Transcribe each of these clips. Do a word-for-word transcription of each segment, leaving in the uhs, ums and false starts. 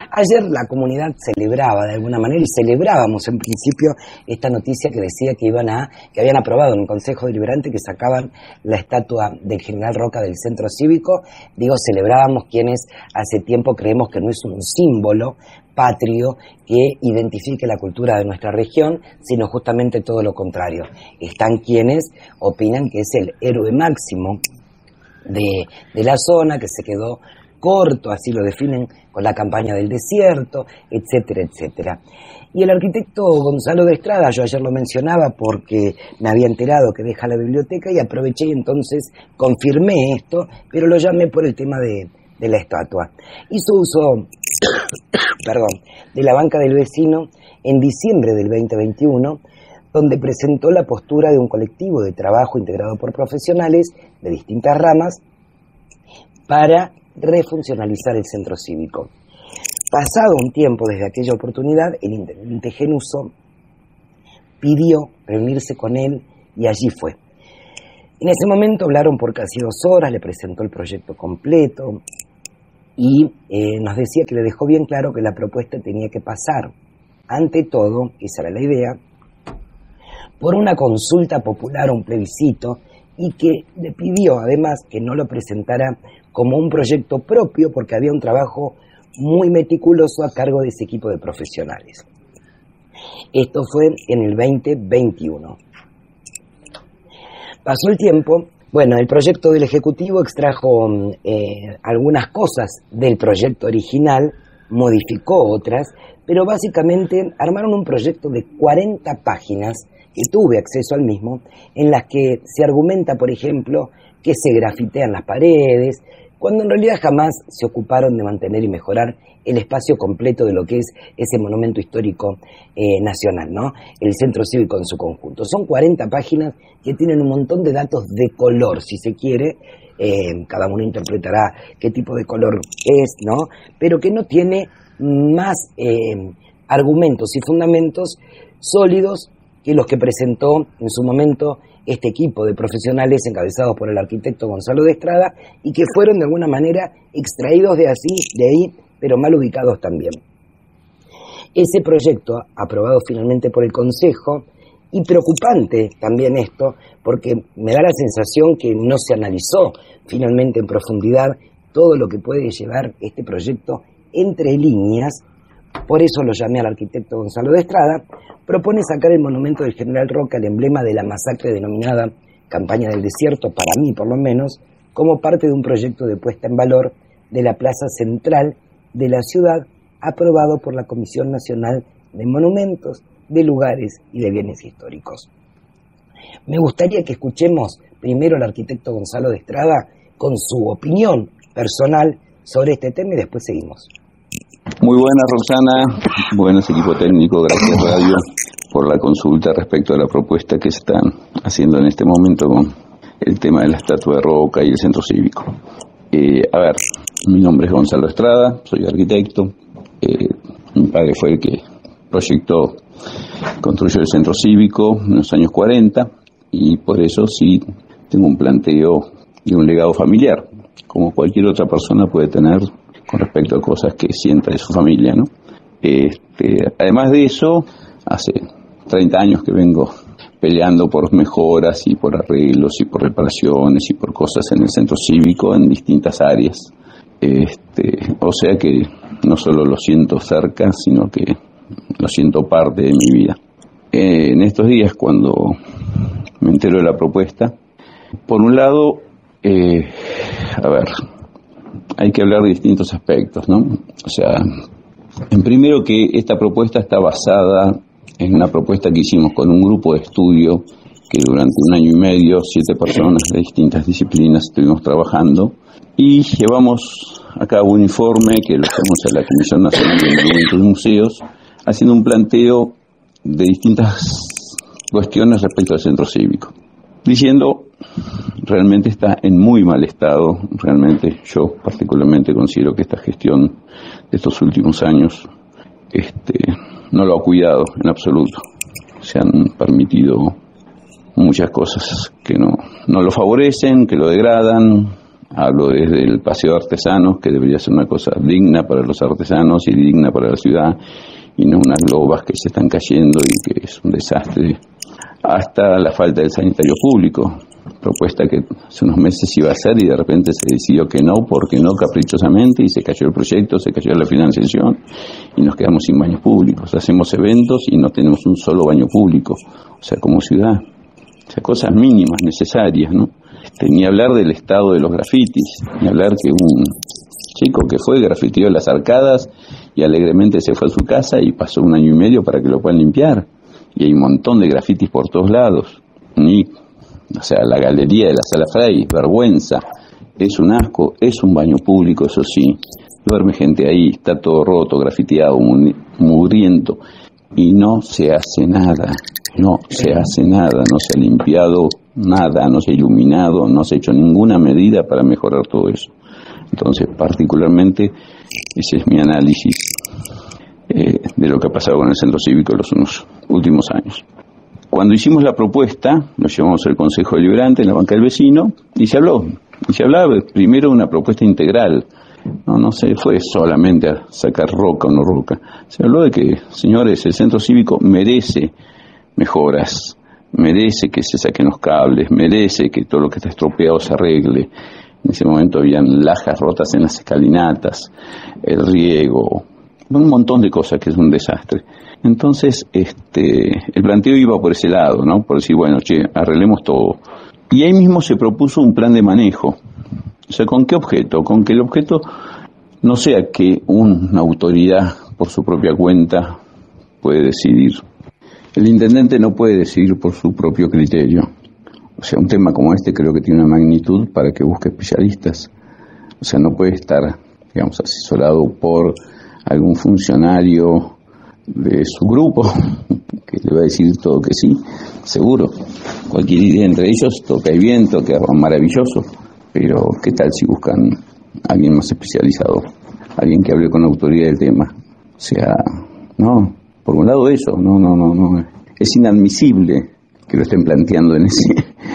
Ayer la comunidad celebraba de alguna manera, y celebrábamos en principio esta noticia que decía que iban a, que habían aprobado en el Consejo Deliberante que sacaban la estatua del General Roca del Centro Cívico. Digo, celebrábamos quienes hace tiempo creemos que no es un símbolo patrio que identifique la cultura de nuestra región, sino justamente todo lo contrario. Están quienes opinan que es el héroe máximo de, de la zona, que se quedó corto, así lo definen, con la campaña del desierto, etcétera, etcétera. Y el arquitecto Gonzalo de Estrada, yo ayer lo mencionaba porque me había enterado que deja la biblioteca y aproveché y entonces confirmé esto, pero lo llamé por el tema de, de la estatua. Hizo uso, perdón, de la banca del vecino en diciembre del veinte veintiuno, donde presentó la postura de un colectivo de trabajo integrado por profesionales de distintas ramas para refuncionalizar el centro cívico. Pasado un tiempo desde aquella oportunidad, el intendente Genuso pidió reunirse con él y allí fue. En ese momento hablaron por casi dos horas, le presentó el proyecto completo y eh, nos decía que le dejó bien claro que la propuesta tenía que pasar, ante todo, esa era la idea, por una consulta popular o un plebiscito, y que le pidió además que no lo presentara como un proyecto propio porque había un trabajo muy meticuloso a cargo de ese equipo de profesionales. Esto fue en el veinte veintiuno. Pasó el tiempo, bueno, el proyecto del Ejecutivo extrajo eh, algunas cosas del proyecto original, modificó otras, pero básicamente armaron un proyecto de cuarenta páginas, que tuve acceso al mismo, en las que se argumenta, por ejemplo, que se grafitean las paredes, cuando en realidad jamás se ocuparon de mantener y mejorar el espacio completo de lo que es ese monumento histórico eh, nacional, ¿no? El centro cívico en su conjunto. Son cuarenta páginas que tienen un montón de datos de color, si se quiere, eh, cada uno interpretará qué tipo de color es, ¿no? Pero que no tiene más eh, argumentos y fundamentos sólidos que los que presentó en su momento este equipo de profesionales encabezados por el arquitecto Gonzalo de Estrada y que fueron de alguna manera extraídos de, así, de ahí, pero mal ubicados también. Ese proyecto, aprobado finalmente por el Consejo, y preocupante también esto, porque me da la sensación que no se analizó finalmente en profundidad todo lo que puede llevar este proyecto entre líneas. Por eso lo llamé al arquitecto Gonzalo de Estrada. Propone sacar el monumento del General Roca, el emblema de la masacre denominada Campaña del Desierto, para mí por lo menos, como parte de un proyecto de puesta en valor de la plaza central de la ciudad, aprobado por la Comisión Nacional de Monumentos, de Lugares y de Bienes Históricos. Me gustaría que escuchemos primero al arquitecto Gonzalo de Estrada con su opinión personal sobre este tema y después seguimos. Muy buenas, Roxana, buenos equipo técnico, gracias Radio por la consulta respecto a la propuesta que están haciendo en este momento con el tema de la estatua de Roca y el centro cívico. Eh, a ver, mi nombre es Gonzalo Estrada, soy arquitecto, eh, mi padre fue el que proyectó, construyó el centro cívico en los años cuarenta y por eso sí tengo un planteo y un legado familiar, como cualquier otra persona puede tener con respecto a cosas que sienta de su familia, ¿no? Este, además de eso, hace treinta años que vengo peleando por mejoras y por arreglos y por reparaciones y por cosas en el centro cívico en distintas áreas. Este, o sea que no solo lo siento cerca, sino que lo siento parte de mi vida. Eh, en estos días, cuando me entero de la propuesta, por un lado, eh, a ver, hay que hablar de distintos aspectos, ¿no? O sea, en primero que esta propuesta está basada en una propuesta que hicimos con un grupo de estudio que durante un año y medio, siete personas de distintas disciplinas estuvimos trabajando y llevamos a cabo un informe que lo hacemos a la Comisión Nacional de Monumentos y Museos, haciendo un planteo de distintas cuestiones respecto al centro cívico, diciendo realmente está en muy mal estado. Realmente yo particularmente considero que esta gestión de estos últimos años este, no lo ha cuidado en absoluto. Se han permitido muchas cosas que no, no lo favorecen, que lo degradan, Hablo desde el paseo de artesanos, que debería ser una cosa digna para los artesanos y digna para la ciudad, y no unas globas que se están cayendo y que es un desastre, hasta la falta del sanitario público, propuesta que hace unos meses iba a hacer y de repente se decidió que no, porque no, caprichosamente, y se cayó el proyecto, se cayó la financiación y nos quedamos sin baños públicos. Hacemos eventos y no tenemos un solo baño público, o sea, como ciudad. O sea, cosas mínimas, necesarias, ¿no? Este, ni hablar del estado de los grafitis, ni hablar que un chico que fue grafiteó las arcadas y alegremente se fue a su casa y pasó un año y medio para que lo puedan limpiar. Y hay un montón de grafitis por todos lados. Ni, o sea, la galería de la Sala Frey, vergüenza. Es un asco, es un baño público, eso sí. Duerme gente ahí, está todo roto, grafiteado, mugriento. Y no se hace nada, no se hace nada, no se ha limpiado nada, no se ha iluminado, no se ha hecho ninguna medida para mejorar todo eso. Entonces, particularmente, ese es mi análisis eh, de lo que ha pasado con el centro cívico en los unos últimos años. Cuando hicimos la propuesta, nos llevamos al Consejo Deliberante en la banca del vecino y se habló, y se hablaba primero de una propuesta integral. No, no se fue solamente a sacar roca o no roca. Se habló de que, señores, el centro cívico merece mejoras, merece que se saquen los cables, merece que todo lo que está estropeado se arregle. En ese momento habían lajas rotas en las escalinatas, el riego, un montón de cosas que es un desastre. Entonces, este, el planteo iba por ese lado, ¿no? Por decir, bueno, che, arreglemos todo. Y ahí mismo se propuso un plan de manejo. O sea, ¿con qué objeto? Con que el objeto no sea que una autoridad por su propia cuenta puede decidir. El intendente no puede decidir por su propio criterio. O sea, un tema como este creo que tiene una magnitud para que busque especialistas. O sea, no puede estar, digamos, asesorado por algún funcionario de su grupo que le va a decir todo que sí, seguro. Cualquier idea entre ellos toca y bien, toca maravilloso. Pero, ¿qué tal si buscan a alguien más especializado? Alguien que hable con autoridad del tema. O sea, no, por un lado eso, no, no, no, no. Es inadmisible que lo estén planteando en ese,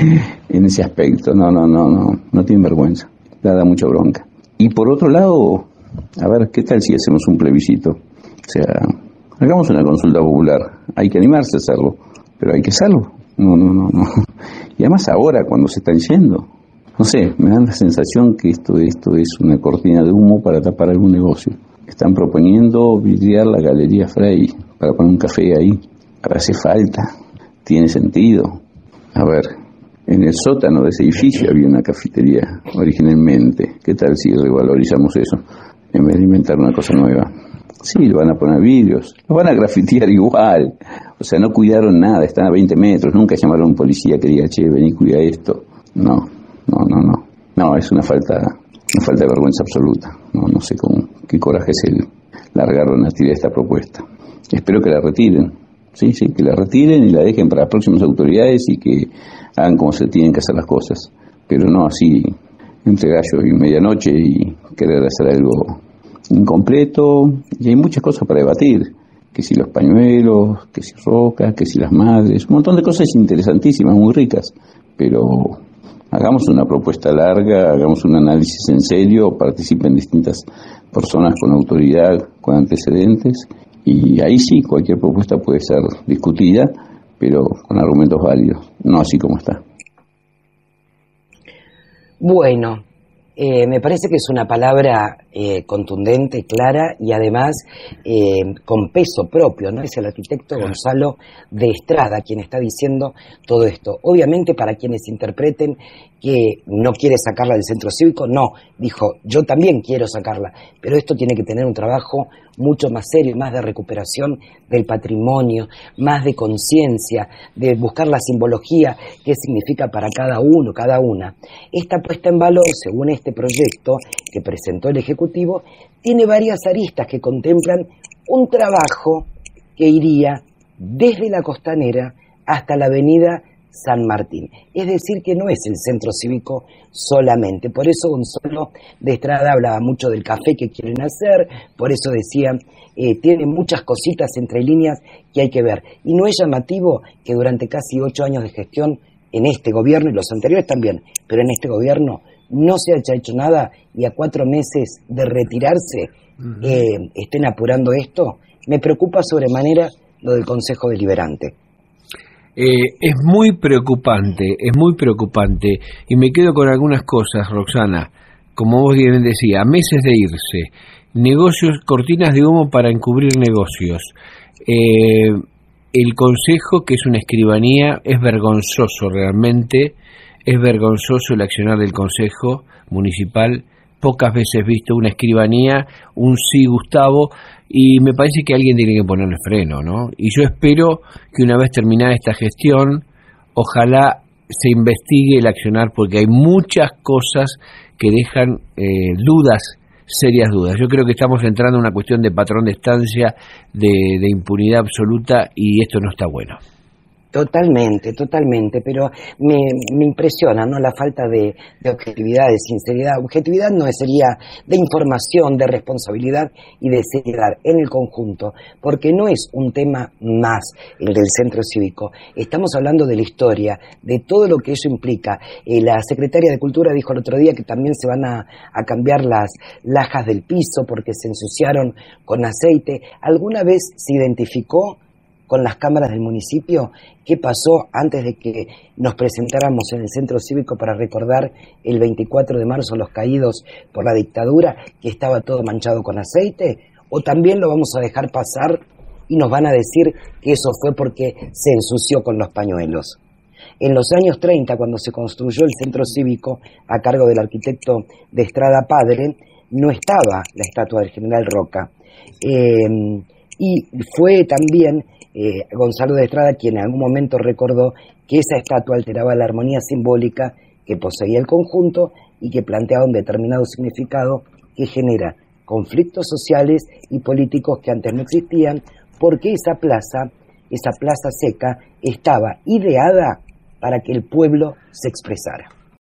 en ese aspecto. No, no, no, no, no tienen vergüenza. Da, da mucha bronca. Y por otro lado, a ver, ¿qué tal si hacemos un plebiscito? O sea, hagamos una consulta popular. Hay que animarse a hacerlo, pero hay que hacerlo. No, no, no, no. Y además ahora, cuando se están yendo. No sé, me da la sensación que esto, esto es una cortina de humo para tapar algún negocio. Están proponiendo vidriar la Galería Frey para poner un café ahí. Ahora hace falta, tiene sentido. A ver, en el sótano de ese edificio había una cafetería originalmente. ¿Qué tal si revalorizamos eso en vez de inventar una cosa nueva? Sí, le van a poner vidrios, lo van a grafitear igual. O sea, no cuidaron nada, están a veinte metros. Nunca llamaron a un policía que diga, che, vení, cuida esto. No. No, no, no. No, es una falta, una falta de vergüenza absoluta. No, no sé cómo, qué coraje es el largaron a tirar esta propuesta. Espero que la retiren. Sí, sí, que la retiren y la dejen para las próximas autoridades y que hagan como se tienen que hacer las cosas. Pero no así, entre gallo y medianoche y querer hacer algo incompleto. Y hay muchas cosas para debatir. Que si los pañuelos, que si rocas, que si las madres. Un montón de cosas interesantísimas, muy ricas. Pero hagamos una propuesta larga, hagamos un análisis en serio, participen distintas personas con autoridad, con antecedentes, y ahí sí, cualquier propuesta puede ser discutida, pero con argumentos válidos, no así como está. Bueno, eh, me parece que es una palabra eh, contundente, clara y además eh, con peso propio, ¿no? Es el arquitecto Gonzalo de Estrada quien está diciendo todo esto. Obviamente para quienes interpreten que no quiere sacarla del centro cívico, no, dijo, yo también quiero sacarla, pero esto tiene que tener un trabajo mucho más serio, más de recuperación del patrimonio, más de conciencia, de buscar la simbología, qué significa para cada uno, cada una. Esta puesta en valor, según este proyecto que presentó el Ejecutivo, tiene varias aristas que contemplan un trabajo que iría desde la Costanera hasta la avenida San Martín. Es decir, que no es el centro cívico solamente. Por eso Gonzalo de Estrada hablaba mucho del café que quieren hacer, por eso decía, eh, tiene muchas cositas entre líneas que hay que ver. Y no es llamativo que durante casi ocho años de gestión, en este gobierno y los anteriores también, pero en este gobierno no se haya hecho nada y a cuatro meses de retirarse uh-huh. eh, estén apurando esto, me preocupa sobremanera lo del Consejo Deliberante. Eh, es muy preocupante, es muy preocupante, y me quedo con algunas cosas, Roxana, como vos bien decías, a meses de irse, negocios, cortinas de humo para encubrir negocios, eh, el Consejo, que es una escribanía, es vergonzoso realmente, es vergonzoso el accionar del Consejo Municipal, pocas veces visto una escribanía, un sí Gustavo, y me parece que alguien tiene que ponerle freno, ¿no? Y yo espero que una vez terminada esta gestión, ojalá se investigue el accionar, porque hay muchas cosas que dejan eh, dudas, serias dudas. Yo creo que estamos entrando en una cuestión de patrón de estancia, de, de impunidad absoluta, y esto no está bueno. Totalmente, totalmente, pero me, me impresiona, ¿no?, la falta de, de objetividad, de sinceridad. Objetividad no sería de información, de responsabilidad y de seriedad en el conjunto, porque no es un tema más el del centro cívico. Estamos hablando de la historia, de todo lo que eso implica. Eh, la secretaria de Cultura dijo el otro día que también se van a, a cambiar las lajas del piso porque se ensuciaron con aceite. ¿Alguna vez se identificó con las cámaras del municipio qué pasó antes de que nos presentáramos en el centro cívico para recordar el veinticuatro de marzo los caídos por la dictadura, que estaba todo manchado con aceite? ¿O también lo vamos a dejar pasar y nos van a decir que eso fue porque se ensució con los pañuelos? En los años treinta, cuando se construyó el centro cívico a cargo del arquitecto de Estrada Padre, no estaba la estatua del general Roca. Eh, y fue también Eh, Gonzalo de Estrada quien en algún momento recordó que esa estatua alteraba la armonía simbólica que poseía el conjunto y que planteaba un determinado significado que genera conflictos sociales y políticos que antes no existían, porque esa plaza, esa plaza seca, estaba ideada para que el pueblo se expresara.